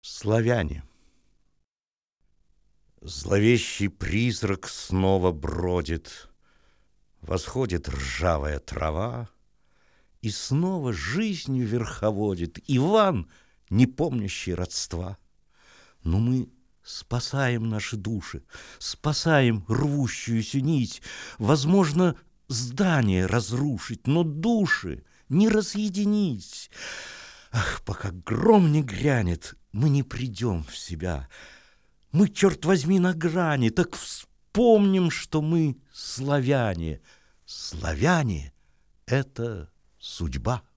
Славяне. Зловещий призрак снова бродит, восходит ржавая трава, и снова жизнью верховодит Иван, не помнящий родства. Но мы спасаем наши души, спасаем рвущуюся нить. Возможно, здание разрушить, но души не разъединить. Ах, пока гром не грянет, мы не придем в себя. Мы, черт возьми, на грани, так вспомним, что мы славяне. Славяне — это судьба.